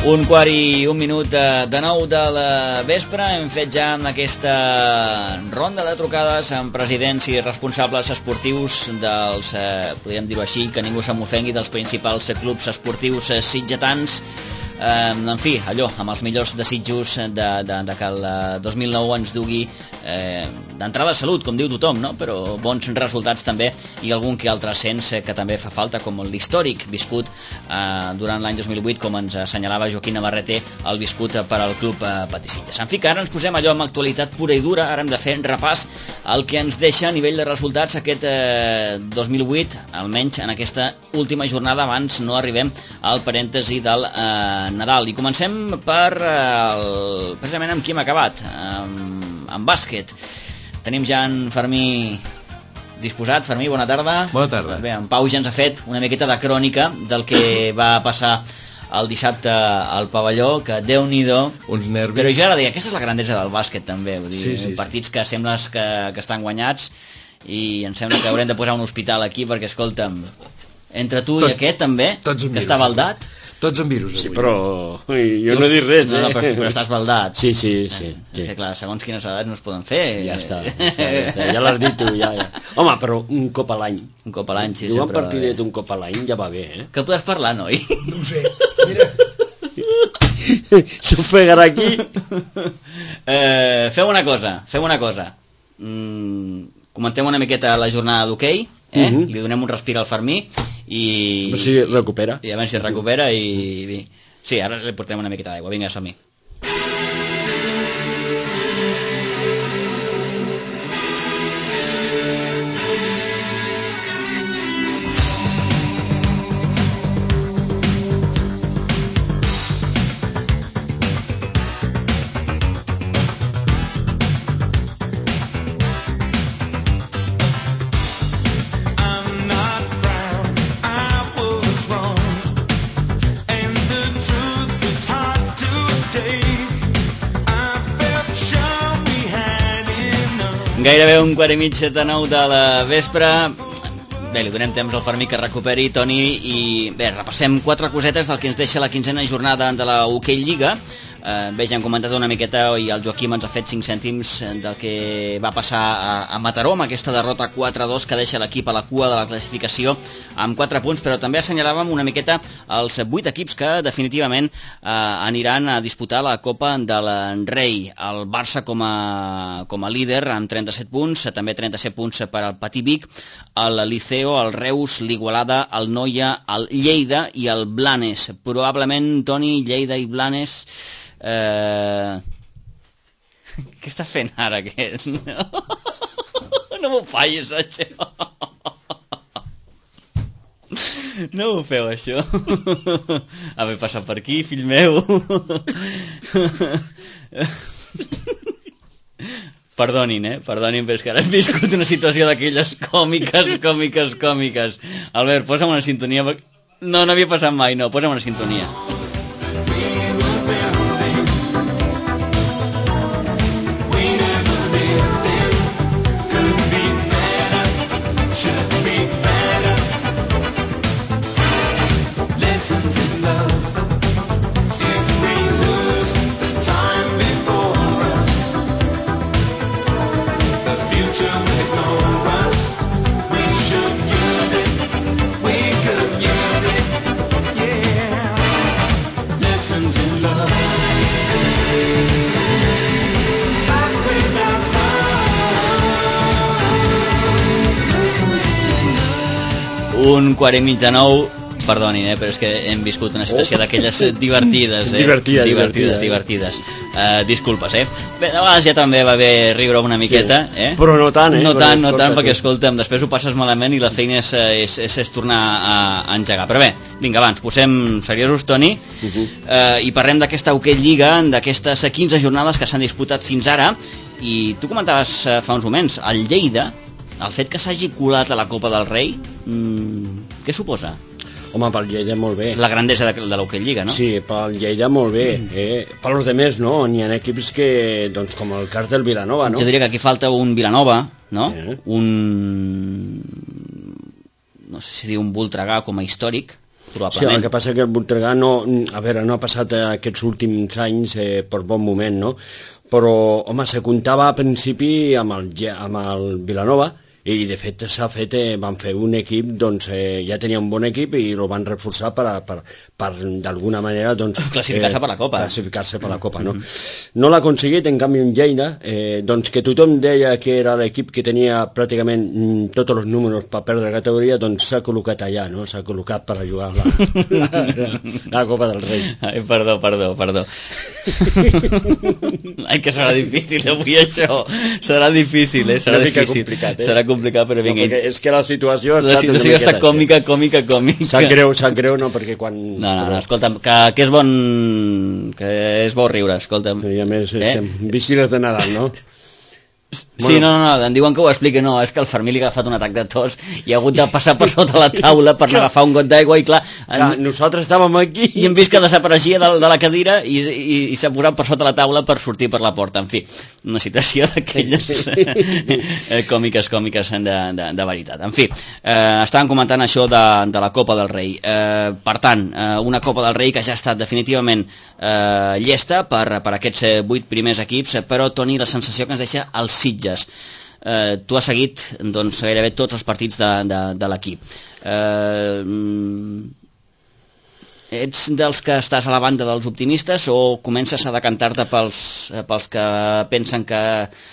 1:01 de 9 de la vespre. Hem fet ja aquesta ronda de trucades amb presidents i responsables esportius dels, podríem dir-ho així, que ningú se m'ofengui, dels principals clubs esportius sitgetans. En fi, allò, amb els millors desitjos de que el 2009 ens dugui d'entrada salut, com diu tothom, no? Però bons resultats també, i algun que altre ascens que també fa falta, com l'històric viscut durant l'any 2008, com ens assenyalava Joaquín Navarrete, el viscut per al club Patisitges. En fi, que ara ens posem allò amb actualitat pura i dura. Ara hem de fer un repàs al que ens deixa a nivell de resultats aquest 2008, almenys en aquesta última jornada, abans no arribem al parèntesi del Nadal. I comencem precisament amb qui hem acabat, amb bàsquet. Tenim ja en Fermí disposat. Fermí, bona tarda. Bona tarda. Bé, en Pau ja ens ha fet una miqueta de crònica del que va passar el dissabte al pavelló, que Déu-n'hi-do. Uns nervis. Però jo ara deia, aquesta és la grandesa del bàsquet també, vull dir, sí. partits que sembles que estan guanyats, i em sembla que haurem de posar un hospital aquí, perquè escolta'm, entre tu i aquest també, que està baldat. Tots amb virus, avui. Sí, però jo no he dit res, No, però estàs baldat. Sí. És que clar, segons quines edats no es poden fer. Ja està. Ja l'has dit tu, ja. Home, però un cop a l'any. Un cop a l'any, sí. Jugar un partidet un cop a l'any ja va bé, eh? Que podràs parlar, noi? No ho sé, mira. S'ofegarà aquí. Fem una cosa. Comentem una miqueta la jornada d'hoquei, li donem un respir al Fermí, i... A veure si recupera. I a veure si recupera, i... Sí, ara li portem una miqueta d'aigua. Vinga, som-hi. Gairebé 1:15 de 9 de la vespre. Bé, li donem temps al Fermí que recuperi, Toni, i bé, repassem 4 cosetes del que ens deixa la 15a jornada de la Hockey Lliga. Bé, ja hem comentat una miqueta, i el Joaquim ens ha fet 5 cèntims del que va passar a Mataró, amb aquesta derrota 4-2 que deixa l'equip a la cua de la classificació amb 4 punts, però també assenyalàvem una miqueta els 8 equips que definitivament aniran a disputar la Copa del Rei. El Barça com a líder amb 37 punts, també 37 punts per al Patí Vic, el Liceo, el Reus, l'Igualada, el Noia, el Lleida i el Blanes. Probablement, Toni, Lleida i Blanes... Què està fent ara aquest? No m'ho fallis, això. No ho feu, això. Haver passat per aquí, fill meu. Perdonin, però és que ara he viscut una situació d'aquelles còmiques. Albert, posa'm una sintonia. No havia passat mai, no, posa'm una sintonia. Un 8:45, perdonin, però és que hem viscut una situació d'aquelles divertides, divertides. Disculpes, Bé, de vegades ja també va bé riure una miqueta, Però no tant, No tant, perquè, escolta'm, després ho passes malament i la feina és tornar a engegar. Però bé, vinga, abans, posem seriosos, Toni, i parlem d'aquesta Hockey Lliga, d'aquestes 15 jornades que s'han disputat fins ara, i tu comentaves fa uns moments, el Lleida, el fet que s'hagi colat a la Copa del Rei, què suposa? Home, pel Lleida molt bé. La grandesa de l'Hockey Lliga, no? Sí, pel Lleida molt bé. Per los demés, no? N'hi ha equips que, doncs, com el cas del Vilanova, no? Jo diria que aquí falta un Vilanova, no? No sé si dir un Voltregà com a històric, probablement. Sí, el que passa que el Voltregà no ha passat aquests últims anys per bon moment, no? Però, home, se comptava a principi amb el Vilanova, i de fet s'ha fet, van fer un equip, doncs ja tenia un bon equip i el van reforçar per d'alguna manera doncs, classificar-se per la Copa. Classificar-se per la Copa, no? No l'ha aconseguit, en canvi en Lleida, doncs que tothom deia que era l'equip que tenia pràcticament tots els números per perdre categoria, doncs s'ha col·locat allà, no? S'ha col·locat per a jugar la Copa del Rei. Ai, perdó. Ai, que serà difícil avui això. Serà difícil, serà difícil. Complicat, serà complicat, però vinga. No, és que la situació està còmica. Sap greu, no, perquè quan... No, escolta'm, que és bon... que és bo riure, escolta'm. I a més, estem vigílies de Nadal, no? Sí, no, em diuen que ho expliqui, no, és que el Fermí li ha agafat un atac de tos i ha hagut de passar per sota la taula per agafar un got d'aigua i clar... Nosaltres estàvem aquí... I hem vist que desapareixia de la cadira i s'ha posat per sota la taula per sortir per la porta, en fi, una situació d'aquelles còmiques de veritat. En fi, estàvem comentant això de la Copa del Rei. Per tant, una Copa del Rei que ja ha estat definitivament llesta per aquests 8 primers equips, però, Toni, la sensació que ens deixa el Sitges. Tu has seguit doncs, gairebé tots els partits de l'equip. Ets dels que estàs a la banda dels optimistes o comences a decantar-te pels que pensen que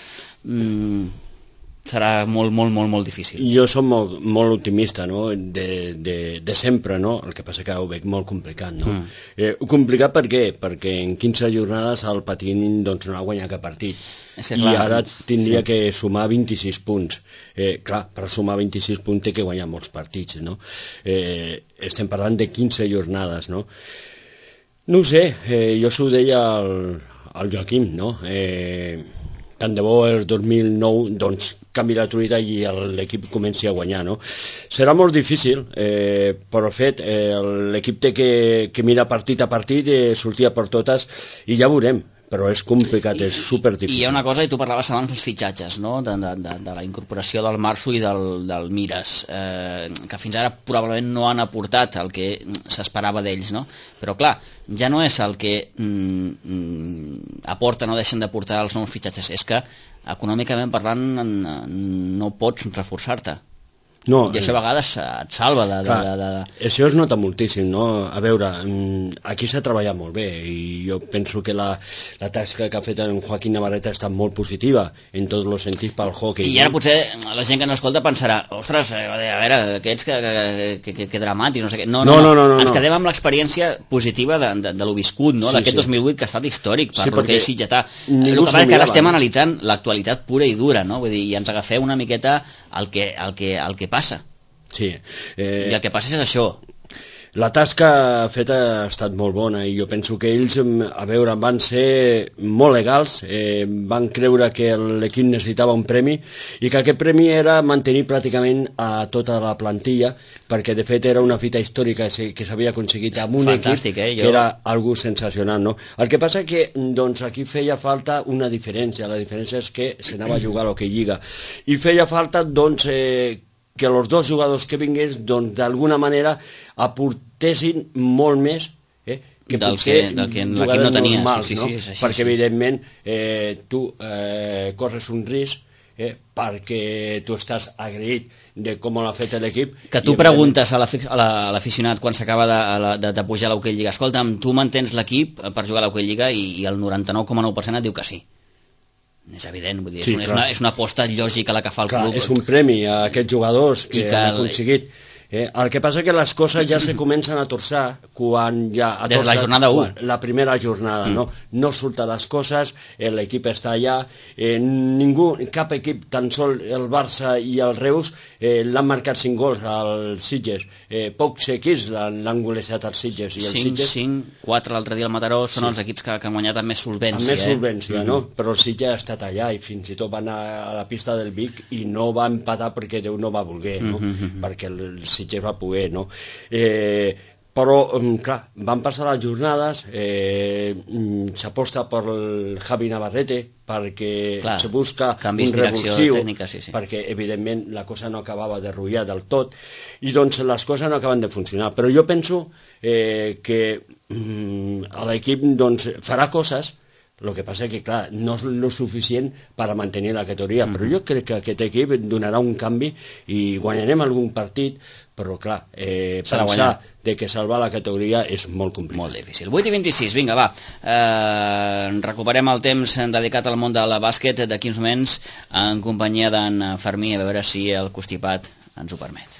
serà molt difícil? Jo som molt optimista, no? De sempre, no? El que passa que ho veig molt complicat, no? Complicat per què? Perquè en 15 jornades el Patín doncs, no ha guanyat cap partit. I ara tindria que sumar 26 punts. Clar, per sumar 26 punts té que guanyar molts partits, no? Estem parlant de 15 jornades, no? No ho sé, jo s'ho deia al Joaquim, no? Tant de bo el 2009 doncs, canvi la truita i l'equip comenci a guanyar, no? Serà molt difícil, però fet, l'equip té que mirar partit a partit, sortir per totes i ja veurem. Però és complicat, és superdifícil. I hi ha una cosa, i tu parlaves abans dels fitxatges, no? de la incorporació del Marso i del Mires, que fins ara probablement no han aportat el que s'esperava d'ells, no? Però clar, ja no és el que aporten o deixen d'aportar els nous fitxatges, és que econòmicament parlant no pots reforçar-te. No, I això a vegades et salva Això es nota moltíssim, no? A veure, aquí s'ha treballat molt bé i jo penso que la tasca que ha fet en Joaquín Navarrete ha estat molt positiva en tots els sentits pel hockey. I ara potser la gent que no escolta pensarà, ostres, a veure, aquests que dramàtics, no sé què. No. Ens quedem amb l'experiència positiva de lo viscut, no? D'aquest 2008 que ha estat històric per l'hoquei sitgetà. El que passa és que ara estem analitzant l'actualitat pura i dura, no? Vull dir, i ens agafem una miqueta el que passa. Sí. I el que passa és això. La tasca feta ha estat molt bona i jo penso que ells, a veure, van ser molt legals, van creure que l'equip necessitava un premi i que aquest premi era mantenir pràcticament a tota la plantilla, perquè de fet era una fita històrica que s'havia aconseguit amb un fantàstic, equip que era algo sensacional, no? El que passa que doncs, aquí feia falta una diferència, la diferència és que s'anava a jugar a l'hoquei lliga i feia falta doncs que els dos jugadors que vingués doncs d'alguna manera aportessin molt més que potser jugadors no tenia, normals, sí, no? Sí, perquè evidentment tu corres un risc perquè tu estàs agraït de com l'ha fet l'equip. Que tu preguntes a l'aficionat quan s'acaba de pujar a l'hoquei lliga, escolta'm, tu mantens l'equip per jugar a l'hoquei lliga i el 99,9% et diu que sí. És evident, vull dir, és una aposta lògica la que fa el club. És un premi a aquests jugadors que han aconseguit. El que passa que les coses ja se comencen a torçar quan ja... Des de la jornada 1. La primera jornada, no? No surten les coses, l'equip està allà, cap equip, tan sol el Barça i el Reus, l'han marcat 5 gols als Sitges. Pocs equips l'han golejat als Sitges. 5, 4 l'altre dia al Mataró són els equips que han guanyat amb més solvència. Amb més solvència, no? Però el Sitges ha estat allà i fins i tot va anar a la pista del Vic i no va empatar perquè Déu no va voler, no? Perquè el Sitges va poder, no? Però, clar, van passar les jornades, s'aposta per el Javi Navarrete perquè clar, se busca canvis un revulsiu, tècnica, sí. perquè evidentment la cosa no acabava de rutllar del tot i doncs les coses no acaben de funcionar. Però jo penso que l'equip doncs, farà coses. El que passa que, clar, no és el suficient per a mantenir la categoria, però jo crec que aquest equip donarà un canvi i guanyarem algun partit, però, clar, pensar de que salvar la categoria és molt complicat. Molt difícil. 8:26, vinga, va. Recuperem el temps dedicat al món del bàsquet d'aquí uns moments en companyia d'en Fermí, a veure si el constipat ens ho permet.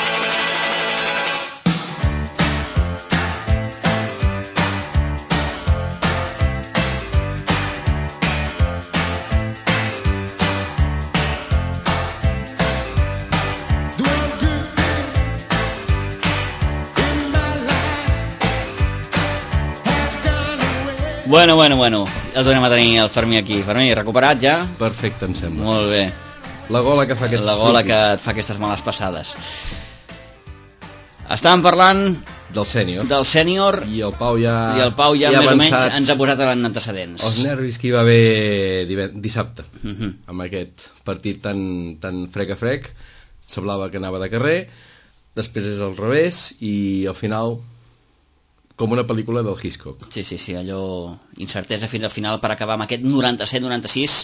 Bueno, el tornem a tenir el Fermí aquí. Fermí, recuperat ja? Perfecte, em sembla. Molt bé. La gola que fa aquests La gola que et fa aquestes males passades. Estàvem parlant del sènior i el Pau ja més o menys ens ha posat en antecedents. Els nervis que hi va haver dissabte amb aquest partit tan frec a frec. Semblava que anava de carrer, després és al revés i al final com una pel·lícula del Hitchcock. Sí, allò incertesa fins al final per acabar amb aquest 97-96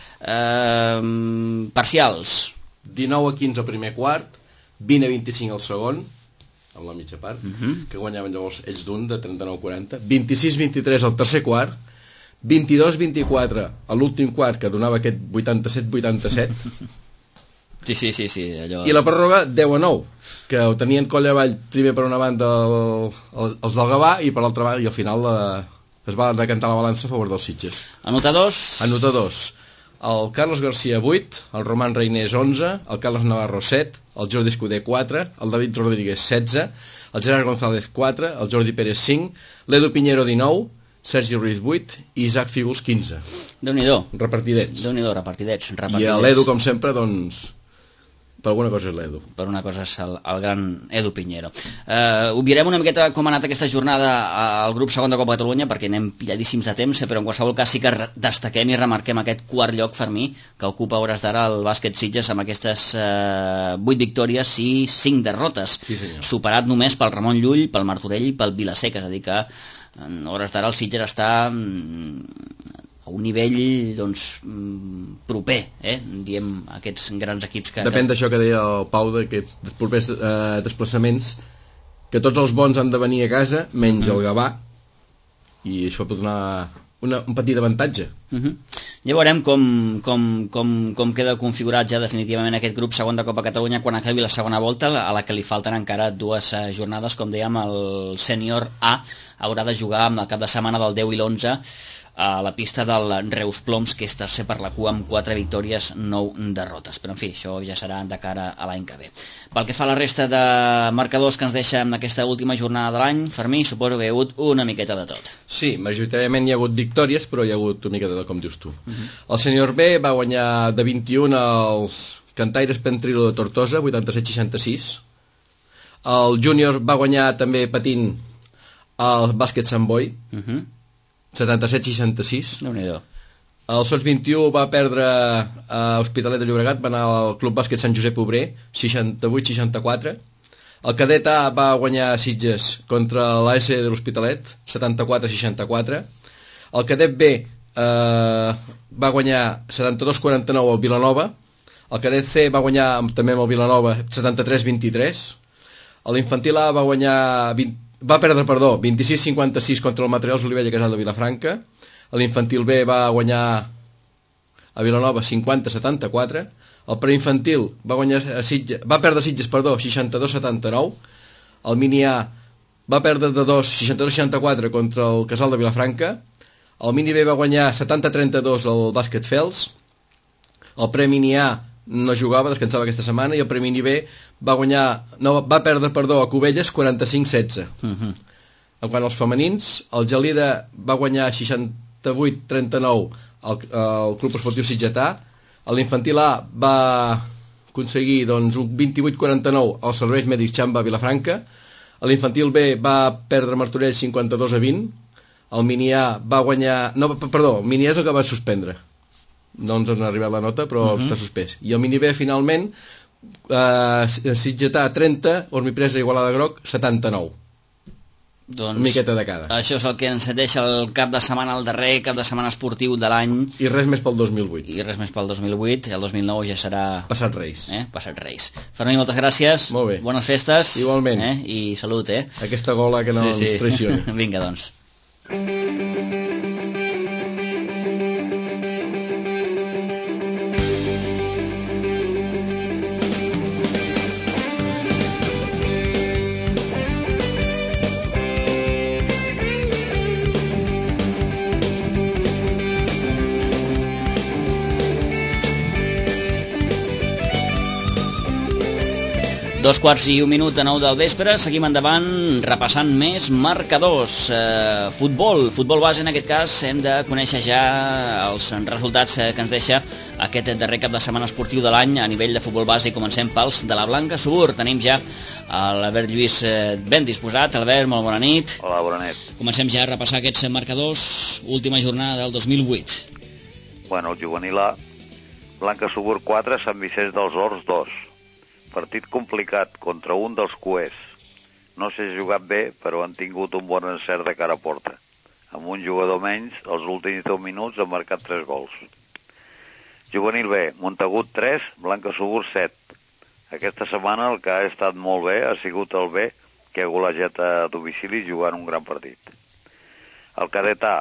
parcials. 19-15 al primer quart, 20-25 al segon, amb la mitja part, que guanyaven llavors ells d'un de 39-40, 26-23 al tercer quart, 22-24 a l'últim quart, que donava aquest 87-87, Sí, allò... I la pròrroga 10-9, que ho tenien colla avall primer per una banda els del Gavà i per l'altra banda, i al final es va decantar la balança a favor dels Sitges. Anotadors? El Carlos García 8, el Roman Reinés 11, el Carlos Navarro 7, el Jordi Escudé 4, el David Rodríguez 16, el Gerard González 4, el Jordi Pérez 5, l'Edu Piñero 19, Sergi Ruiz 8 i Isaac Fígols 15. Déu-n'hi-do. Repartidets. I l'Edu, com sempre, doncs... Per alguna cosa és l'Edu. Per una cosa és el gran Edu Piñero. Obviarem una miqueta com ha anat aquesta jornada al grup segon de Copa Catalunya, perquè anem pilladíssims de temps, però en qualsevol cas sí que destaquem i remarquem aquest quart lloc, Fermí, que ocupa hores d'ara el bàsquet Sitges amb aquestes 8 victòries i 5 derrotes. Sí, superat només pel Ramon Llull, pel Martorell i pel Vilasecas, és a dir que en hores d'ara el Sitges està a un nivell doncs, proper, diem, aquests grans equips que... Depèn d'això que deia el Pau, d'aquests propers desplaçaments, que tots els bons han de venir a casa, menys el Gavà, i això pot donar un petit avantatge. Ja veurem com queda configurat ja definitivament aquest grup segon de Copa Catalunya quan acabi la segona volta, a la que li falten encara 2 jornades. Com dèiem, el sènior A haurà de jugar amb el cap de setmana del 10 i l'11 a la pista del Reus Ploms, que és tercer per la cua amb 4 victòries, 9 derrotes. Però, en fi, això ja serà de cara a l'any que ve. Pel que fa a la resta de marcadors que ens deixa en aquesta última jornada de l'any, Fermí, suposo que hi ha hagut una miqueta de tot. Sí, majoritàriament hi ha hagut victòries, però hi ha hagut una miqueta de com dius tu. El sènior B va guanyar de 21 als Cantaires Pentrilo de Tortosa, 87-66. El júnior va guanyar també patint el bàsquet Sant Boi, 77-66. Déu-n'hi-do. El Sots 21 va perdre a Hospitalet de Llobregat, va anar al Club Bàsquet Sant Josep Obrer, 68-64. El cadet A va guanyar a Sitges contra l'AS de l'Hospitalet, 74-64. El cadet B va guanyar 72-49 al Vilanova. El cadet C va guanyar també amb el Vilanova 73-23. L'infantil A va perdre 26-56 contra el Materials Olivella Casal de Vilafranca. L'infantil B va guanyar a Vilanova 50-74. El preinfantil va perdre a Sitges 62-79. El mini A va perdre de 62-64 contra el Casal de Vilafranca. El mini B va guanyar 70-32 al Bàsquet Fels. El pre-mini A no jugava, descansava aquesta setmana, i el pre-mini B va perdre a Cubelles 45-16. En quant als femenins, el Gelida va guanyar 68-39 al Club Esportiu Sitgetà. L'infantil A va aconseguir un 28-49 als Serveis Mèdics Xamba a Vilafranca. A l'infantil B va perdre Martorell 52-20. El mini A va guanyar... No, perdó, el mini A és el que va suspendre. No ens ha arribat la nota, però està suspès. I el mini B, finalment, Sitgetà 30, Ormipresa Igualada Groc 79. Doncs una miqueta de cada. Això és el que ens deixa el cap de setmana, el darrer cap de setmana esportiu de l'any. I res més pel 2008. I res més pel 2008. El 2009 ja serà... Passat Reis. Passat Reis. Fermí, moltes gràcies. Molt bé. Bones festes. Igualment. I salut, Aquesta gola que no ens traicioni. Vinga, doncs. Dos quarts i un minut de 9 del vespre, seguim endavant repassant més marcadors. Futbol base, en aquest cas, hem de conèixer ja els resultats que ens deixa aquest darrer cap de setmana esportiu de l'any a nivell de futbol base, i comencem pels de la Blanca Subur. Tenim ja l'Albert Lluís ben disposat. Albert, molt bona nit. Hola, bona nit. Comencem ja a repassar aquests marcadors, última jornada del 2008. Bueno, el juvenil A, Blanca Subur 4, Sant Vicenç dels Horts 2. Partit complicat contra un dels cuers. No s'ha jugat bé, però han tingut un bon encert de cara a porta. Amb un jugador menys, els últims 10 minuts han marcat 3 gols. Juvenil B, Montagut 3, Blanca Subur 7. Aquesta setmana el que ha estat molt bé ha sigut el B, que ha golejat a domicili jugant un gran partit. El cadet A,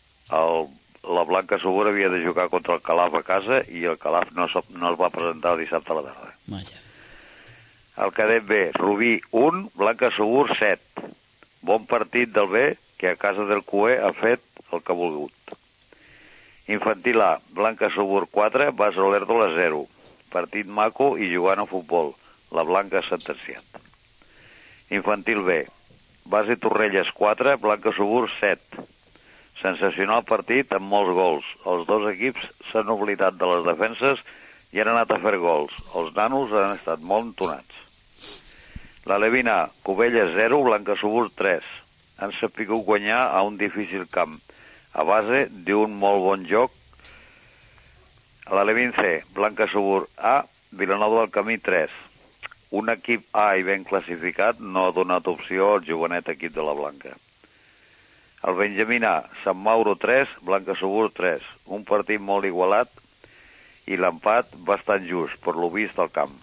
la Blanca Subur havia de jugar contra el Calaf a casa i el Calaf no es va presentar el dissabte a la tarda. Vaja. El cadet B, Rubí 1, Blanca Subur 7. Bon partit del B, que a casa del CUE ha fet el que ha volgut. Infantil A, Blanca Subur 4, Bas Olèrdola 0. Partit maco i jugant a futbol. La Blanca ha sentenciat. Infantil B, Base Torrelles 4, Blanca Subur 7. Sensacional partit amb molts gols. Els dos equips s'han oblidat de les defenses i han anat a fer gols. Els nanos han estat molt entonats. La Levina, Cubelles 0, Blanca Subur 3. Han sapigut guanyar a un difícil camp, a base d'un molt bon joc. La Levin C, Blanca Subur A, Vilanova del Camí 3. Un equip A i ben classificat no ha donat opció al jovenet equip de la Blanca. El Benjamín A, Sant Mauro 3, Blanca Subur 3. Un partit molt igualat i l'empat bastant just, per lo vist al camp.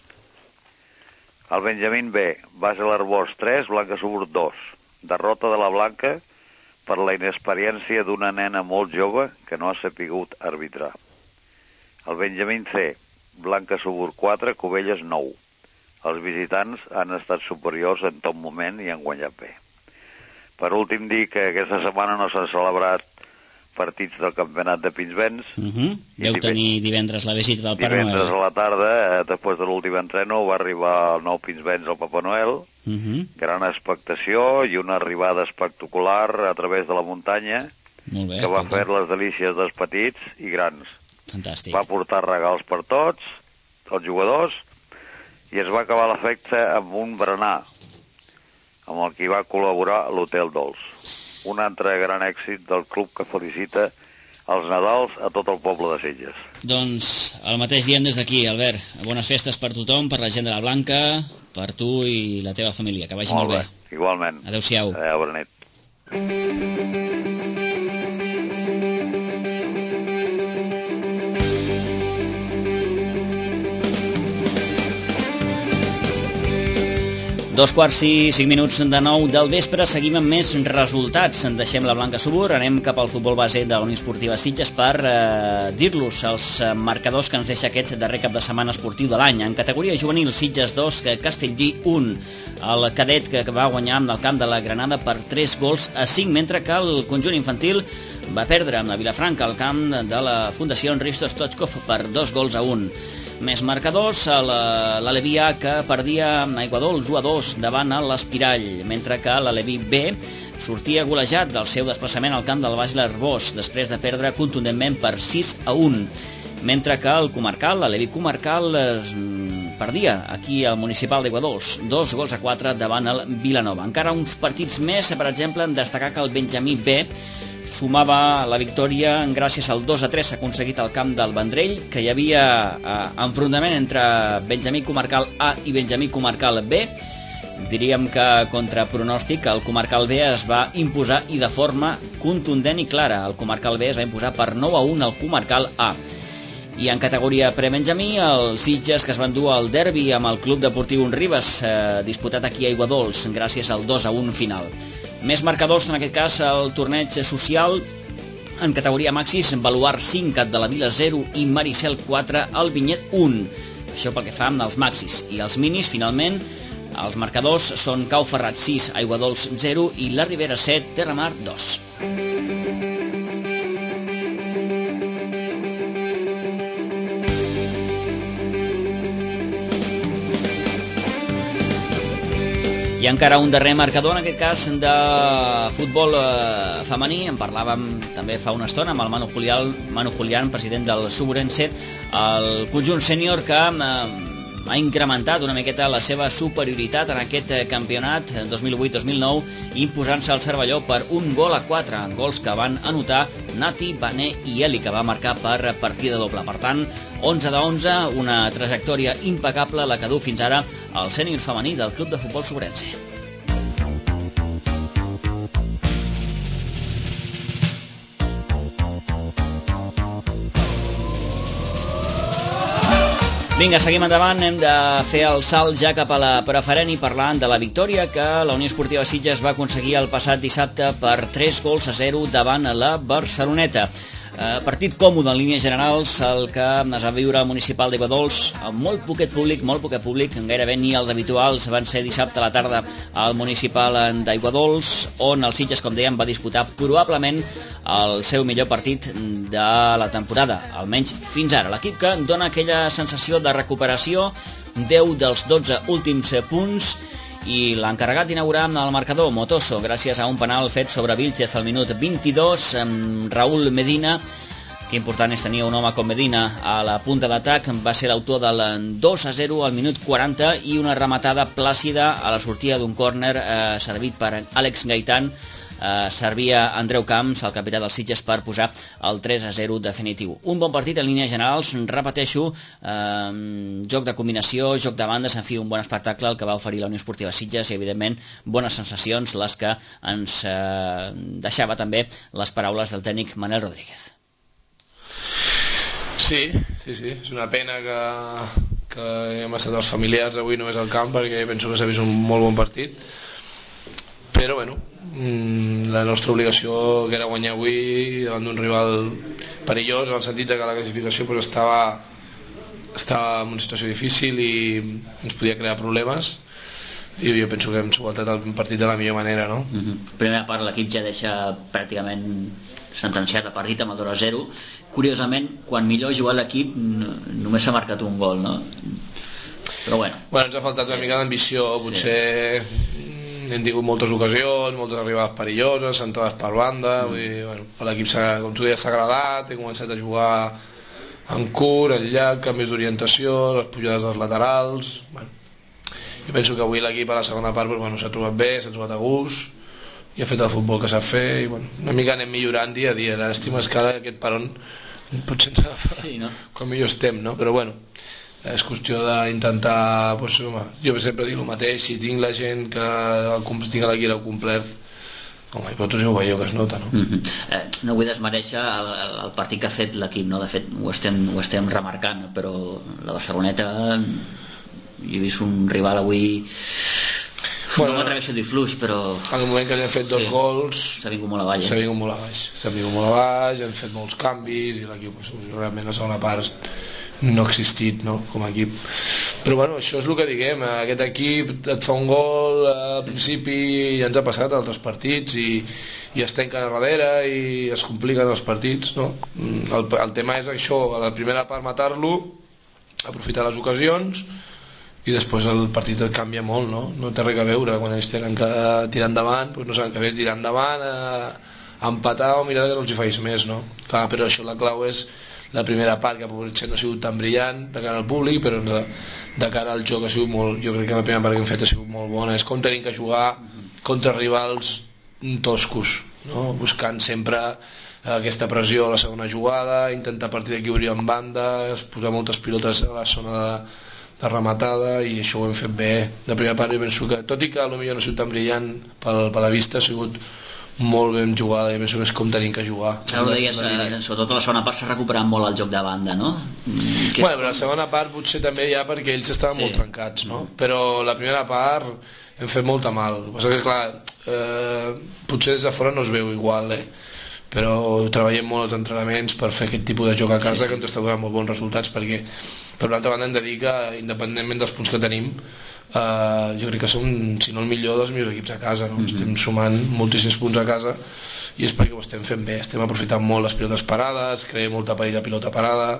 El Benjamín B, Base l'Arbós 3, Blanca Subur 2. Derrota de la Blanca per la inexperiència d'una nena molt jove que no ha sapigut arbitrar. El Benjamín C, Blanca Subur 4, Cubelles 9. Els visitants han estat superiors en tot moment i han guanyat bé. Per últim, dir que aquesta setmana no s'han celebrat partits del campionat de Pinsbens. Veu tenir divendres la visita del Pare Noel. Divendres a la tarda, després de l'últim entreno, va arribar el nou Pinsbens al Papa Noel. Gran expectació i una arribada espectacular a través de la muntanya. Molt bé, que va fer les delícies dels petits i grans. Fantàstic. Va portar regals per tots, els jugadors, i es va acabar l'efecte amb un berenar, amb el que va col·laborar l'Hotel Dols. Un altre gran èxit del club que felicita els Nadals a tot el poble de Sitges. Doncs el mateix diem des d'aquí, Albert. Bones festes per tothom, per la gent de la Blanca, per tu i la teva família. Que vagi molt bé. Igualment. Adéu-siau. Adéu, bona nit. Dos quarts i 5 minuts de 9 del vespre, seguim amb més resultats. Deixem la Blanca Subur, anem cap al futbol base de la Unió Esportiva Sitges per dir-los els marcadors que ens deixa aquest darrer cap de setmana esportiu de l'any. En categoria juvenil, Sitges 2, Castellví 1. El cadet que va guanyar amb el camp de la Granada per 3 gols a 5, mentre que el conjunt infantil va perdre amb la Vilafranca al camp de la Fundació Risto Stoichkov per 2 gols a 1. Més marcadors, l'Aleví A, que perdia a Aiguadols 1-2 davant l'Espirall, mentre que l'Aleví B sortia golejat del seu desplaçament al camp del Baix l'Arbós, després de perdre contundentment per 6-1. Mentre que el comarcal, l'Aleví comarcal, perdia aquí al Municipal d'Aiguadols, 2-4 davant el Vilanova. Encara uns partits més, per exemple, en destacar que el Benjamí B sumava la victòria gràcies al 2-3 aconseguit al camp del Vendrell, que hi havia enfrontament entre Benjamí Comarcal A i Benjamí Comarcal B. Diríem que contra pronòstic el Comarcal B es va imposar i de forma contundent i clara. El Comarcal B es va imposar per 9-1 al Comarcal A. I en categoria prebenjamí, el Sitges, que es va endur el derbi amb el Club Deportiu Ribes, disputat aquí a Aiguadols, gràcies al 2-1 final. Més marcadors, en aquest cas, el torneig social. En categoria Maxis, Baluar 5, Cap de la Vila 0 i Maricel 4, el Vinyet 1. Això pel que fa amb els Maxis. I els minis, finalment, els marcadors són Cau Ferrat 6, Aiguadols 0 i la Ribera 7, Terramar 2. I encara un darrer marcador, en aquest cas de futbol femení. En parlàvem també fa una estona amb el Manu Julián, president del Subrense, el conjunt sènior que ha incrementat una miqueta la seva superioritat en aquest campionat 2008-2009, imposant-se al Cervelló per 1-4, gols que van anotar Nati, Bané i Eli, que va marcar per partida doble. Per tant, 11-11, una trajectòria impecable la que du fins ara el sènior femení del Club de Futbol Sobrense. Vinga, seguim endavant, hem de fer el salt ja cap a la preferent i parlant de la victòria que la Unió Esportiva Sitges va aconseguir el passat dissabte per 3-0 davant la Barceloneta. Partit còmode en línies generals, el que es va viure al Municipal d'Aiguadols, amb molt poquet públic, gairebé ni els habituals van ser dissabte a la tarda al Municipal d'Aiguadols, on el Sitges, com dèiem, va disputar probablement el seu millor partit de la temporada, almenys fins ara. L'equip que dona aquella sensació de recuperació, 10 dels 12 últims punts, i l'encarregat d'inaugurar amb el marcador, Motoso, gràcies a un penal fet sobre Vilchez al minut 22, amb Raúl Medina. Que important és tenir un home com Medina a la punta d'atac. Va ser l'autor del 2-0 al minut 40 i una rematada plàcida a la sortida d'un córner servit per Àlex Gaitán. Servia Andreu Camps, el capità dels Sitges, per posar el 3-0 definitiu. Un bon partit en línies generals, repeteixo, joc de combinació, joc de bandes, en fi, un bon espectacle el que va oferir la Unió Esportiva Sitges i, evidentment, bones sensacions les que ens deixava també les paraules del tècnic Manel Rodríguez. Sí, és una pena que hem estat els familiars avui només al camp, perquè penso que s'ha vist un molt bon partit, però bueno, la nostra obligació, que era guanyar avui davant d'un rival perillós, en el sentit que la classificació pues, estava en una situació difícil i ens podia crear problemes, i jo penso que hem suportat el partit de la millor manera, no? Primera part, l'equip ja deixa pràcticament sentenciat el partit amb el 2-0. Curiosament, quan millor ha jugat l'equip només s'ha marcat un gol, no? Però bueno, ens ha faltat una mica d'ambició, potser. Hem tingut moltes ocasions, moltes arribades perilloses, sentades per banda, vull dir, bueno, l'equip, com tu deies, s'ha agradat, he començat a jugar en curt, en llarg, canvis d'orientació, les pujades dels laterals, bueno. Jo penso que avui l'equip a la segona part bueno, s'ha trobat bé, s'ha trobat a gust, i ha fet el futbol que sap fer, i bueno, una mica anem millorant dia a dia. L'estima és que ara aquest peron potser ens agafa quan millor estem, no? Però bueno, és qüestió d'intentar, pues, home, jo sempre dic el mateix, si tinc la gent que tinc l'equip al complet, home, i vosaltres ho veieu que es nota, no? No vull desmereixer el partit que ha fet l'equip, no? De fet ho estem remarcant, però la Barceloneta, jo he vist un rival avui, no m'atreveixo a dir fluix, però en el moment que li han fet dos gols s'ha vingut molt a baix, s'ha vingut molt a baix, han fet molts canvis i l'equip realment la segona part no ha existit, no, com a equip. Però bueno, això és el que diguem, aquest equip et fa un gol al principi i ja ens ha passat a altres partits i es tanquen a darrere i es compliquen els partits, no? El tema és això, a la primera part matar-lo, aprofitar les ocasions, i després el partit et canvia molt, no? No té res a veure, quan ells tenen que tirar endavant, doncs no saben què fer, tirar endavant, empatar o mirar que no els hi facis més, no? Clar, però això la clau és la primera part, que potser no ha sigut tan brillant de cara al públic, però de cara al joc ha sigut molt, jo crec que la primera part que hem fet ha sigut molt bona. És com tenim que jugar contra rivals toscos, no? Buscant sempre aquesta pressió a la segona jugada, intentar partir d'aquí obrir en banda, posar moltes pilotes a la zona de rematada, i això ho hem fet bé. De primera part jo penso que, tot i que potser no ha sigut tan brillant per la vista, ha sigut molt ben jugada, i penso que és com tenim que jugar. Ara ho deies, sobretot a la segona part s'ha recuperat molt el joc de banda, no? Bueno, però la segona part potser també ja perquè ells estaven molt trencats, no? Però la primera part hem fet molta mal. El que passa que, clar, potser des de fora no es veu igual, però treballem molt els entrenaments per fer aquest tipus de joc a casa, que ens està donant molt bons resultats, perquè per l'altra banda hem de dir que, independentment dels punts que tenim, jo crec que som, si no el millor, dels millors equips a casa, no? Estem sumant moltíssims punts a casa, i és perquè ho estem fent bé, estem aprofitant molt les pilotes parades, creem molta perill a pilota parada,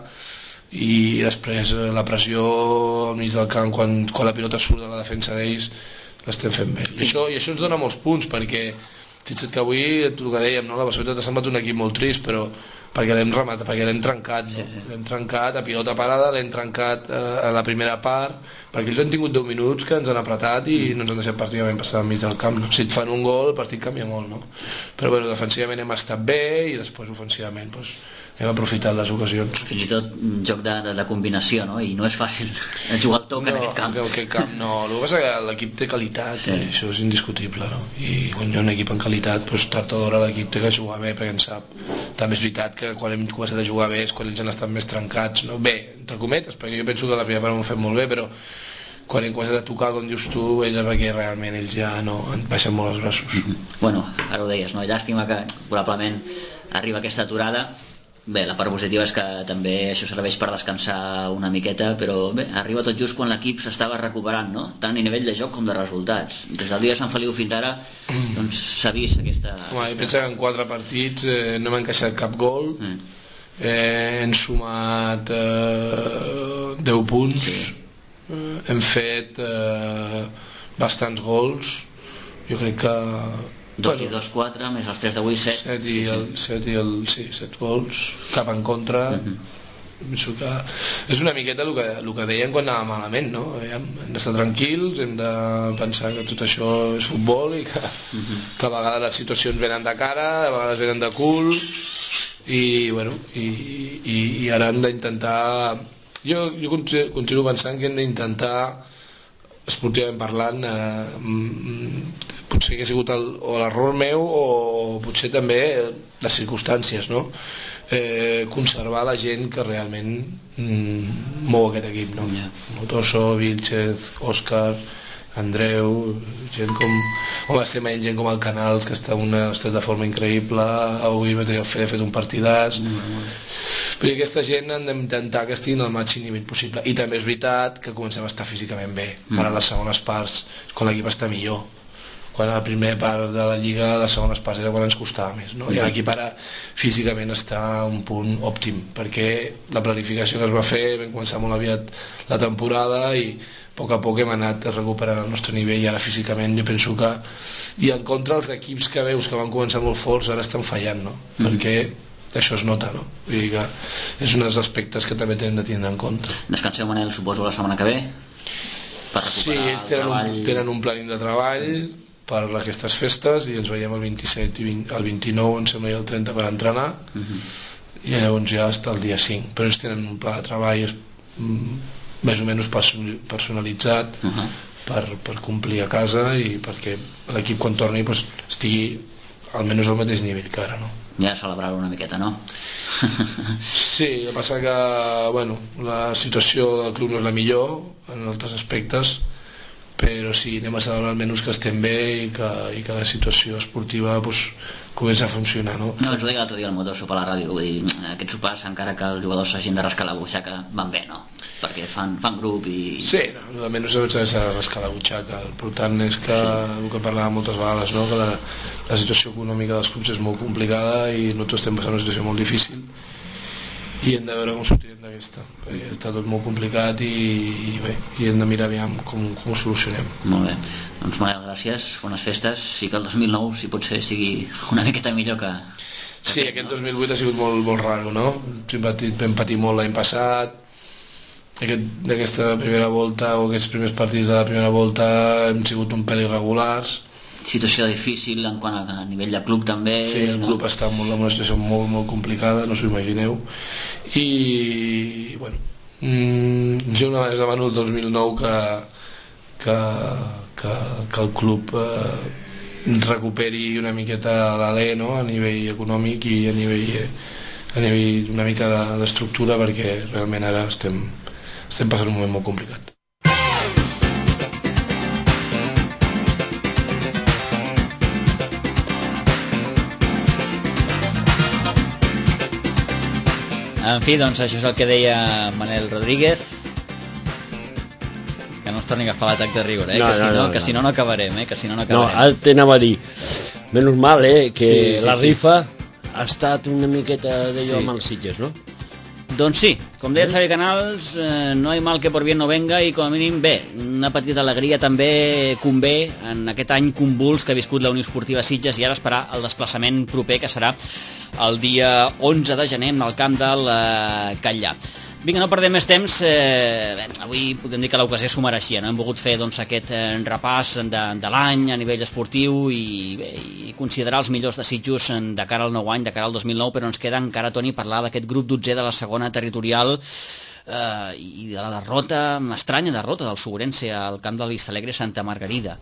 i després la pressió al mig del camp quan la pilota surt de la defensa d'ells l'estem fent bé, i això ens dona molts punts, perquè fixa't que avui, el que dèiem, no? La Barcelona t'ha semblat un equip molt trist, però perquè l'hem rematat, perquè l'hem trencat, no? L'hem trencat a pilota parada, l'hem trencat a la primera part, perquè ells han tingut 10 minuts que ens han apretat i no ens han deixat pràcticament passar al mig del camp, no? Si et fan un gol, el partit canvia molt, no? Però bueno, defensivament hem estat bé, i després ofensivament doncs, hem aprofitat les ocasions. Fins i tot un joc de combinació, no? I no és fàcil jugar el toc en aquest camp. No, el que passa és que l'equip té qualitat, i això és indiscutible, no? I quan hi ha un equip en qualitat, doncs tard o d'hora l'equip té que jugar bé, perquè en sap. També és veritat que quan hem començat a jugar bé és quan ells han estat més trencats, no? Bé, entre cometes, perquè jo penso que la primera part ho hem fet molt bé, però quan hem començat a tocar, com dius tu, perquè realment ells ja no han baixat molt els braços. Bueno, ara ho deies, no? Llàstima que probablement arriba aquesta aturada. Bé, la part positiva és que també això serveix per descansar una miqueta, però bé, arriba tot just quan l'equip s'estava recuperant, no? Tant a nivell de joc com de resultats. Des del dia de Sant Feliu fins ara doncs s'ha vist aquesta... Home, jo penso que en 4 partits no hem encaixat cap gol, hem sumat 10 punts, hem fet bastants gols, jo crec que... 2 i 2, 4, més els 3 d'avui, 7. 7 gols, cap en contra. Penso que és una miqueta el que deien quan anava malament, no? Hem d'estar tranquils, hem de pensar que tot això és futbol, i que a vegades les situacions venen de cara, a vegades venen de cul, i bueno, i ara hem d'intentar... Jo continuo pensant que hem d'intentar, esportivament parlant, potser que ha sigut o l'error meu o potser també les circumstàncies, no? Conservar la gent que realment mou aquest equip, no? Motoso, Vilchez, Òscar, Andreu, gent com... Home, estem veient gent com el Canals, que està en un estat de forma increïble, avui ha fet un partidàs... Però aquesta gent han d'intentar que estiguin al màxim nivell possible, i també és veritat que comencem a estar físicament bé. Ara a les segones parts, quan l'equip està millor, quan a la primera part de la Lliga, a les segones parts era quan ens costava més, no? I l'equip ara físicament està a un punt òptim, perquè la planificació que es va fer, vam començar molt aviat la temporada, i a poc hem anat recuperant el nostre nivell, i ara físicament jo penso que... I en contra els equips que veus que van començar molt forts ara estan fallant, no? Perquè això es nota, no? Vull dir que és un dels aspectes que també tenen de tindre en compte. Descanseu, Manel, suposo, la setmana que ve? Sí, ells tenen un planning de treball per aquestes festes, i ens veiem el 27 i el 29, em sembla, i el 30 per entrenar, i llavors ja està el dia 5. Però ells tenen un pla de treball més o menys personalitzat per complir a casa, i perquè l'equip quan torni estigui almenys al mateix nivell que ara, no? Ja celebrar-ho una miqueta, no? Sí, el que passa que bueno, la situació del club no és la millor en altres aspectes, però sí, anem a celebrar almenys que estem bé, i que la situació esportiva comença a funcionar, no? No, ens ho deia l'altre dia el Motoso per la ràdio, vull dir, aquests sopars, encara que els jugadors s'hagin de rascar la butxaca, van bé, no? Perquè fan grup i... Sí, no, almenys no s'ha de rascar la butxaca. L'important és que, el que parlàvem moltes vegades, no? Que la situació econòmica dels clubs és molt complicada, i nosaltres estem passant una situació molt difícil, i hem de veure com sortirem d'aquesta, perquè està tot molt complicat, i bé, i hem de mirar aviam com ho solucionem. Molt bé, doncs Manel, gràcies, bones festes, sí que el 2009, si pot ser, sigui una miqueta millor que Sí, aquest 2008 ha sigut molt raro, no? Vam patir molt l'any passat, d'aquesta primera volta o aquests primers partits de la primera volta hem sigut un pèl irregulars. Situació difícil en quant a nivell de club també. Sí, el club està en una situació molt complicada, no s'ho imagineu. I, bueno, jo una vegada demano el 2009 que el club recuperi una miqueta l'alè, no? A nivell econòmic i a nivell una mica d'estructura, perquè realment ara estem passant un moment molt complicat. En fi, doncs això és el que deia Manel Rodríguez, que no es torni a agafar l'atac de rigor, que si no no acabarem, que si no no acabarem. No, ara t'anava a dir, menys mal, que la rifa ha estat una miqueta d'allò amb els Sitges, no? Doncs sí, com deia Xavi Canals, no hi mal que por bien no venga, i com a mínim bé, una petita alegria també convé en aquest any convuls que ha viscut la Unió Esportiva Sitges, i ara esperar el desplaçament proper, que serà el dia 11 de gener al camp del Catllà. Vinga, no perdem més temps. Avui podem dir que l'ocasió s'ho mereixia, no? Hem volgut fer aquest repàs de l'any a nivell esportiu i considerar els millors desitjos de cara al nou any, de cara al 2009, però ens queda encara, Toni, parlar d'aquest grup 12 de la segona territorial i de la derrota, una estranya derrota del Segurense al camp del Vistalegre Santa Margarida.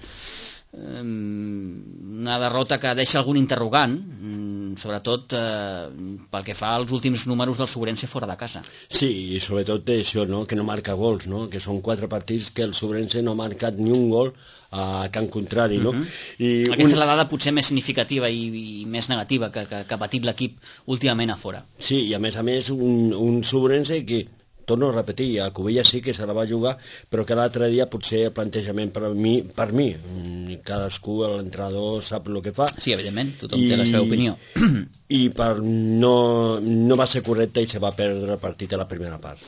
Una derrota que deixa algun interrogant, sobretot pel que fa als últims números del Segurense fora de casa. Sí, i sobretot això, no? Que no marca gols, no? Que són 4 partits que el Segurense no ha marcat ni un gol a camp contrari, no? I aquesta és la dada potser més significativa i més negativa que ha patit l'equip últimament a fora. Sí, i a més un Segurense que, torno a repetir, a Cubella sí que se la va jugar, però que l'altre dia potser el plantejament per mi, cadascú, l'entrenador sap el que fa. Sí, evidentment, tothom té la seva opinió. I no va ser correcte i se va perdre el partit a la primera part.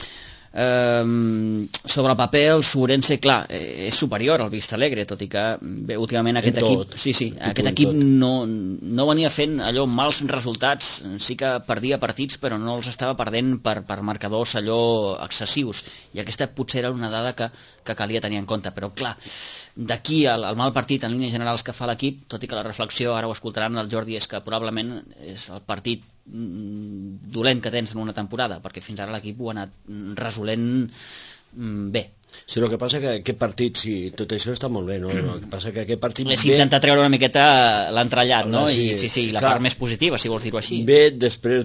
Sobre el paper el Segurense, clar, és superior al Vistalegre, tot i que bé, últimament aquest equip no venia fent allò mals resultats, sí que perdia partits però no els estava perdent per marcadors allò excessius, i aquesta potser era una dada que calia tenir en compte, però clar, d'aquí al mal partit en línies generals que fa l'equip, tot i que la reflexió, ara ho escoltaran del Jordi, és que probablement és el partit dolent que tens en una temporada, perquè fins ara l'equip ho ha anat resolent bé. Sí, el que passa que aquest partit, sí, tot això està molt bé, no? El que passa que aquest partit... És intentar treure una miqueta l'entrellat, no? Sí, i la part més positiva, si vols dir-ho així. Bé, després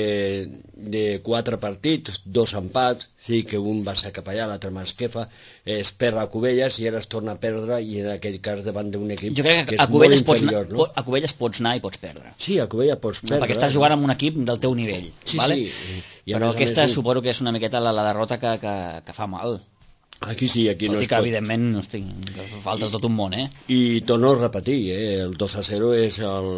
de 4 partits, 2 empats, sí que un va ser cap allà, l'altre Masquefa, es perd a Cubelles i ara es torna a perdre, i en aquell cas davant d'un equip que és molt inferior, no? A Cubelles pots anar i pots perdre. Sí, a Cubelles pots perdre. Perquè estàs jugant amb un equip del teu nivell, vale? Sí. Però aquesta suposo que és una miqueta la derrota que fa mal. Aquí sí, aquí no es pot. Tot i que, evidentment, falta tot un món, I torno a repetir, el 2-0 és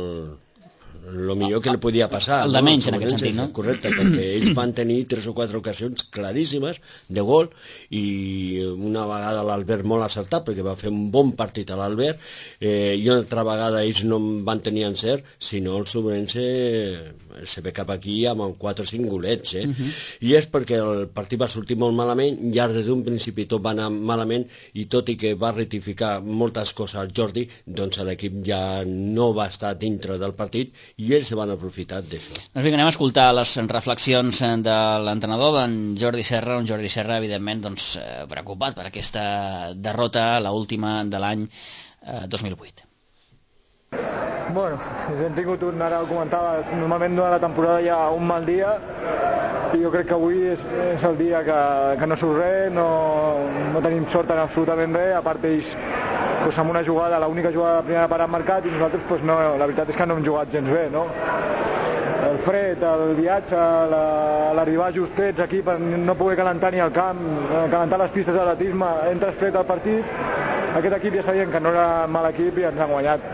el millor que li podia passar. El de menys, en aquest sentit, no? Correcte, perquè ells van tenir 3 o 4 ocasions claríssimes de gol, i una vegada l'Albert molt acertat, perquè va fer un bon partit a l'Albert, i una altra vegada ells no van tenir encert, sinó el Segurense se ve cap aquí amb 4 o 5 golets, I és perquè el partit va sortir molt malament, ja des d'un principi tot va anar malament, i tot i que va rectificar moltes coses al Jordi, doncs l'equip ja no va estar dintre del partit, i ells se van aprofitar d'això. Doncs vinga, anem a escoltar les reflexions de l'entrenador, d'en Jordi Serra, evidentment, doncs, preocupat per aquesta derrota, l'última de l'any 2008. Bueno, hem tingut ara ho comentaves, normalment durant la temporada hi ha un mal dia, i jo crec que avui és el dia que no surt res, no tenim sort en absolutament res, a part ells amb una jugada, l'única jugada de la primera part han marcat, i nosaltres no, la veritat és que no hem jugat gens bé, no? El fred, el viatge, l'arribar justets aquí per no poder calentar ni el camp, calentar les pistes d'atletisme, entres fred al partit. Aquest equip ja sabien que no era mal equip i ens han guanyat.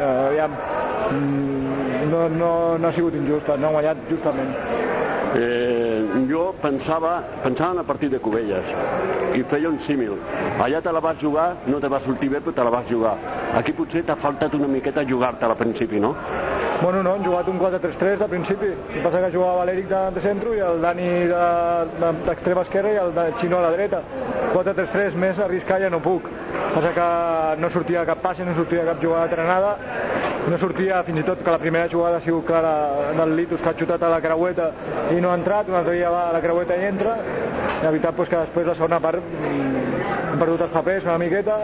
No ha sigut injust, ens han guanyat justament. Jo pensava en el partit de Cubelles i feia un símil. Allà te la vas jugar, no te va sortir bé, però te la vas jugar. Aquí potser t'ha faltat una miqueta jugar-te al principi, no? Bueno, no, han jugat un 4-3-3 de principi. El que passa que jugava l'Eric de centre i el Dani d'extrema esquerra i el de Xino a la dreta. 4-3-3 més arriscar ja no puc. El que passa que no sortia cap passe, no sortia cap jugada trenada, no sortia fins i tot que la primera jugada ha sigut clara del Litus, que ha xutat a la creueta i no ha entrat, un altre dia va a la creueta i entra. La veritat que després la segona part hem perdut els papers una miqueta,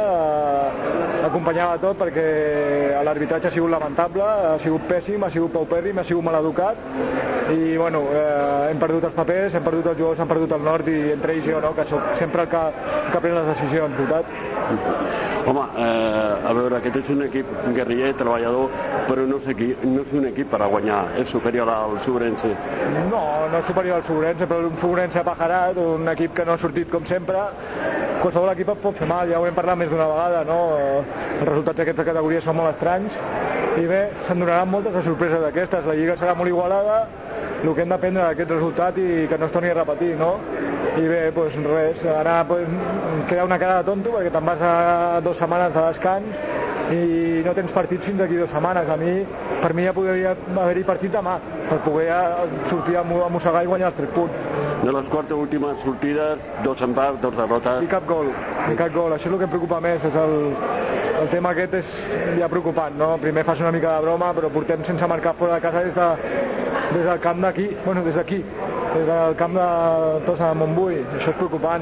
acompanyava tot perquè l'arbitratge ha sigut lamentable, ha sigut pèssim, ha sigut paupèrrim, ha sigut maleducat i bueno, hem perdut els papers, hem perdut els jugadors, han perdut el nord i entre ells jo, no, que soc sempre el que pren les decisions, veritat? Home, a veure, aquest és un equip guerriller, treballador, però no és un equip per a guanyar, és superior al Subrense. No és superior al Subrense, però un Subrense apajarat, un equip que no ha sortit com sempre. Qualsevol equip et pot fer mal, ja ho hem parlat més d'una vegada, no? Els resultats d'aquesta categoria són molt estranys i bé, se'n donaran moltes de sorpreses d'aquestes. La Lliga serà molt igualada, el que hem d'aprendre d'aquest resultat i que no es torni a repetir, no? I bé, doncs res, ara queda una cara de tonto perquè te'n vas a 2 setmanes de descans i no tens partit fins d'aquí 2 setmanes. Per mi ja podria haver-hi partit demà per poder sortir a mossegar i guanyar els 3 punts. De les 4 últimes sortides, 2 empats, 2 derrotes. I cap gol. Això és el que em preocupa més, és el tema aquest és ja preocupant, no? Primer fas una mica de broma, però portem sense marcar fora de casa des del camp d'aquí, des del camp de Tossa de Montbui. Això és preocupant,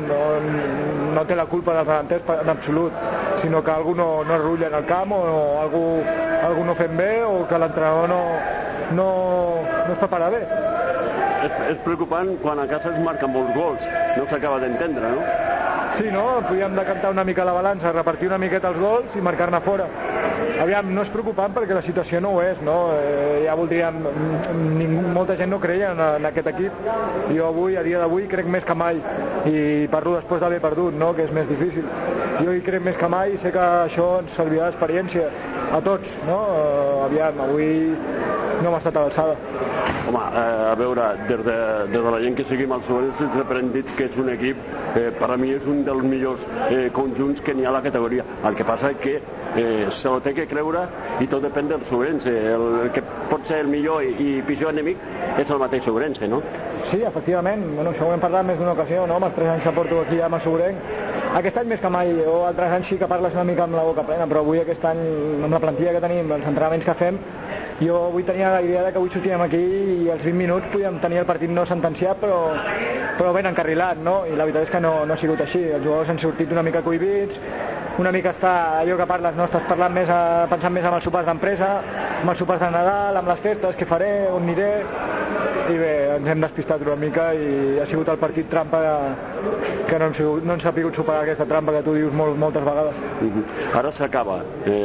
no té la culpa dels delanters en absolut, sinó que algú no rutlla en el camp o algú no fem bé o que l'entrenador no es prepara bé. És preocupant quan a casa es marquen molts gols, no s'acaba d'entendre, no? Sí, no? Podríem decantar una mica la balança, repartir una miqueta els gols i marcar-ne fora. Aviam, no és preocupant perquè la situació no ho és, no? Ja voldríem... Molta gent no creia en aquest equip. Jo avui, a dia d'avui, crec més que mai. I parlo després d'haver perdut, no? Que és més difícil. Jo hi crec més que mai i sé que això ens servirà d'experiència a tots, no? Aviam, avui no hem estat a l'alçada. Home, a veure, des de la gent que seguim el Sobrense sempre hem dit que és un equip, per a mi és un dels millors conjunts que n'hi ha a la categoria. El que passa és que se lo té que creure i tot depèn del Sobrense. El que pot ser el millor i pitjor enemic és el mateix Sobrense, no? Sí, efectivament. Bueno, això ho hem parlat més d'una ocasió, no? Amb els 3 anys que porto aquí amb el Sobrenc. Aquest any més que mai, o altres anys sí que parles una mica amb la boca plena, però avui aquest any, amb la plantilla que tenim, els entrenaments que fem, jo avui tenia la idea que avui sortíem aquí i als 20 minuts podíem tenir el partit no sentenciat, però ben encarrilat, no? I la veritat és que no ha sigut així. Els jugadors han sortit una mica cohibits, una mica està allò que parles, no? Estàs parlant més, pensant més en els sopars d'empresa, amb els sopars de Nadal, amb les festes, què faré, on aniré, i bé, ens hem despistat una mica i ha sigut el partit trampa que no hem sabut superar aquesta trampa que tu dius moltes vegades. Ara s'acaba.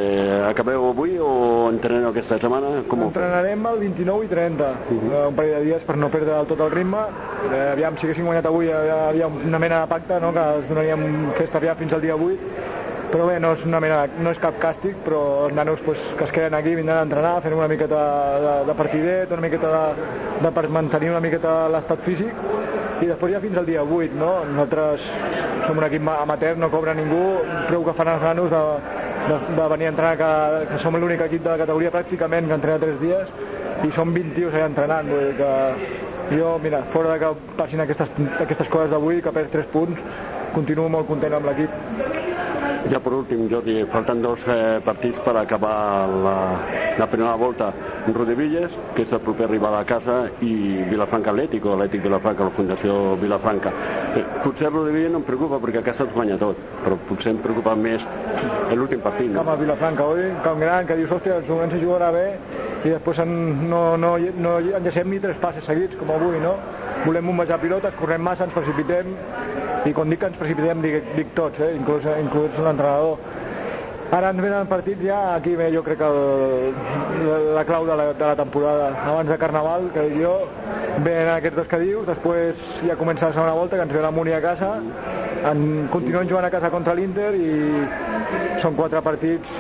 Acabeu avui o entreneu aquesta setmana? Entrenarem el 29 i 30, un parell de dies per no perdre del tot el ritme. Aviam, si haguéssim guanyat avui hi havia una mena de pacte, no? Que es donaríem festa fins al dia 8, però bé, no és cap càstig, però els nanos que es queden aquí vindran a entrenar, fent una miqueta de partidet, una miqueta per mantenir una miqueta l'estat físic, i després ja fins al dia 8, no? Nosaltres som un equip amateur, no cobra ningú, prou que fan els nanos de venir a entrenar, que som l'únic equip de la categoria pràcticament que entrena 3 dies, i som 20 tios allà entrenant, vull dir que jo, mira, fora de que passin aquestes coses d'avui, que perds 3 punts, continuo molt content amb l'equip. Ja per últim, Jordi, falten 2 partits per acabar la primera volta. Rodevilles, que és el proper rival a casa, i Vilafranca Atlètic, o Atlètic Vilafranca, la Fundació Vilafranca. Potser Rodevilles no em preocupa perquè a casa es guanya tot, però potser em preocupa més l'últim partit, no? Camp a Vilafranca, oi? Camp gran, que dius, hòstia, el Sobrense jugarà bé i després no enllacem ni 3 passes seguits, com avui, no? Volem bombejar pilotes, correm massa, ens precipitem, i quan dic que ens precipitem dic tots, inclús l'entrenador. Ara ens venen partits ja, aquí ve jo crec que la clau de la temporada. Abans de Carnaval, que jo, venen aquests 2 que dius, després ja comença la segona volta, que ens ve la Múnia a casa, continuem jugant a casa contra l'Inter i són 4 partits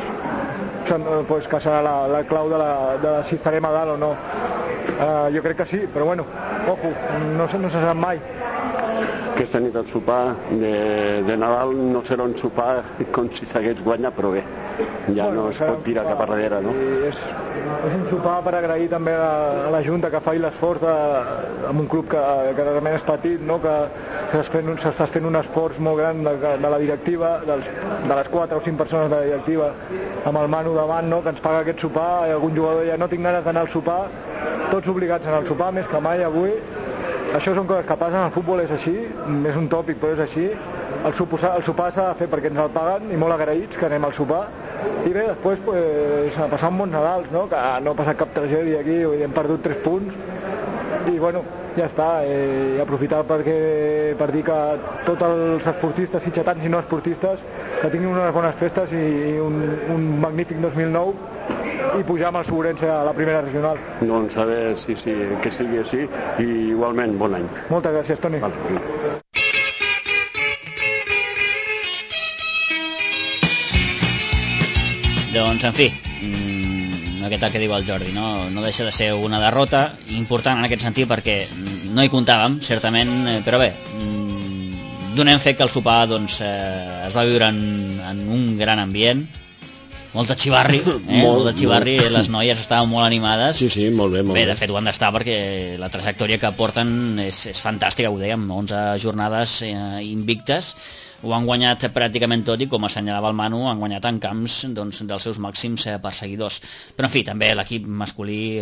que serà la clau de si estarem a dalt o no. Jo crec que sí, però bueno, ojo, no se sap mai. aquesta nit el sopar de Nadal no serà un sopar com si s'hagués guanyat, però bé, ja no es pot tirar cap a darrere, no? És un sopar per agrair també a la Junta que faci l'esforç amb un club que realment és petit, no? Que s'està fent un esforç molt gran de la directiva, de les 4 o 5 persones de la directiva, amb el Manu davant, no? Que ens paga aquest sopar, i algun jugador ja no tinc ganes d'anar al sopar, tots obligats a anar al sopar, més que mai avui. Això són coses que passen, el futbol és així, és un tòpic però és així. El sopar s'ha de fer perquè ens el paguen i molt agraïts que anem al sopar. I bé, després a passar un bon Nadal, no? Que no ha passat cap tragèdia aquí, hem perdut 3 punts i bueno, ja està, i aprofitar per dir que tots els esportistes, sitgetans i no esportistes, que tinguin unes bones festes i un magnífic 2009 i pujar amb el Segurense a la primera regional. Doncs a veure que sigui així i igualment bon any. Moltes gràcies, Toni. Doncs, en fi, aquest que diu el Jordi, no deixa de ser una derrota important en aquest sentit perquè no hi comptàvem, certament, però bé, donem fet que el sopar doncs, es va viure en un gran ambient, molta xivarri, molta xivarri, les noies estaven molt animades. Sí, molt bé, molt bé. Bé, de fet ho han d'estar perquè la trajectòria que porten és fantàstica, ho dèiem, 11 jornades invictes, ho han guanyat pràcticament tot i, com assenyalava el Manu, han guanyat en camps doncs, dels seus màxims perseguidors. Però, en fi, també l'equip masculí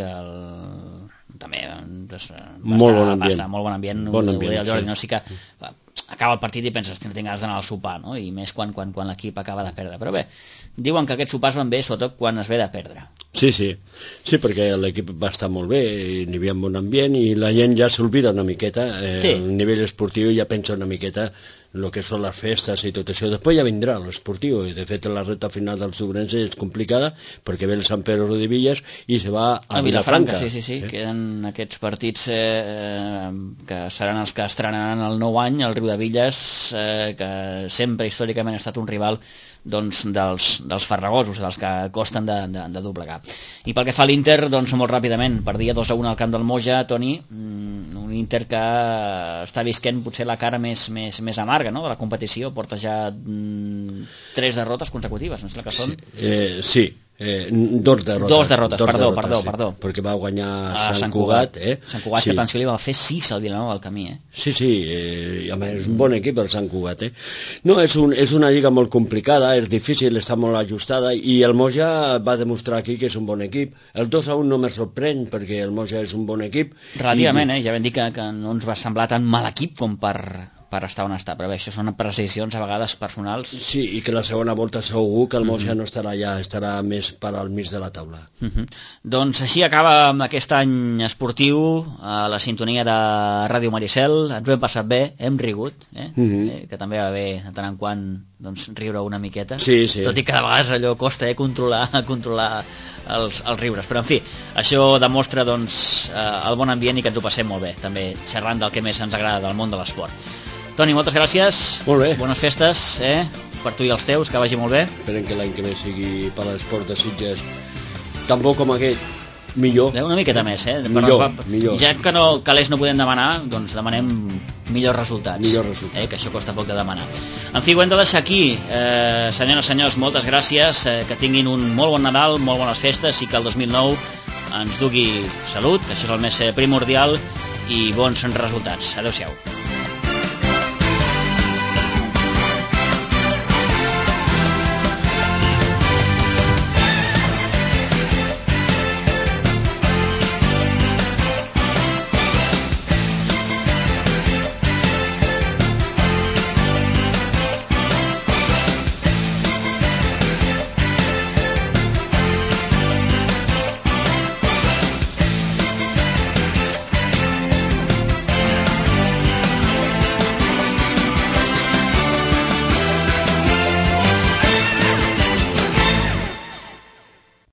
també molt bon ambient. Molt bon ambient, bon ambient, el Jordi, sí. No? Sí que acaba el partit i penses, tinc ganes d'anar al sopar, no? I més quan l'equip acaba de perdre. Però bé, diuen que aquests sopars van bé, sobretot quan es ve de perdre. Sí, perquè l'equip va estar molt bé, n'hi havia un bon ambient i la gent ja s'olvida una miqueta, sí. A nivell esportiu ja pensa una miqueta el que són les festes i tot això. Després ja vindrà l'esportiu, i de fet la recta final del Segurense és complicada perquè ve el Sant Pere Rodillas i se va a Vilafranca. Sí, queden aquests partits que seran els que estrenaran el nou any, el Riudevilles, que sempre històricament ha estat un rival doncs, dels farragosos, dels que costen de doblegar. I pel que fa a l'Inter, doncs molt ràpidament, perdia 2-1 al camp del Moja, Toni, un Inter que està visquent potser la cara més amarga, no?, de la competició, porta ja 3 derrotes consecutives, no sé que són? Sí. Dos derrotes, perdó. Perquè va guanyar Sant Cugat. Sant Cugat, sí. Que atenció, li va fer 6 al Vilanova del Camí. Sí, a més, és un bon equip el Sant Cugat. No, és una lliga molt complicada, és difícil, està molt ajustada, i el Moja va demostrar aquí que és un bon equip. El 2-1 no me sorprèn, perquè el Moja és un bon equip. Relativament, ja vam dir que no ens va semblar tan mal equip com per estar on està, però bé, això són precisions a vegades personals. Sí, i que la segona volta segur que el Moja no estarà allà, estarà més per al mig de la taula. Doncs així acaba aquest any esportiu a la sintonia de Ràdio Maricel. Ens ho hem passat bé, hem rigut, que també va bé de tant en quant doncs, riure una miqueta, sí. Tot i que de vegades allò costa controlar els riures, però en fi, això demostra doncs, el bon ambient i que ens ho passem molt bé, també xerrant del que més ens agrada del món de l'esport. Toni, moltes gràcies. Molt bé. Bones festes, per tu i els teus, que vagi molt bé. Esperem que l'any que ve sigui per l'esport de Sitges tan bo com aquest, millor. Una miqueta més, Millor. Ja que calés no podem demanar, doncs demanem millors resultats. Que això costa poc de demanar. En fi, ho hem de deixar aquí. Senyores, senyors, moltes gràcies. Que tinguin un molt bon Nadal, molt bones festes i que el 2009 ens dugui salut, això és el més primordial, i bons resultats. Adéu-siau.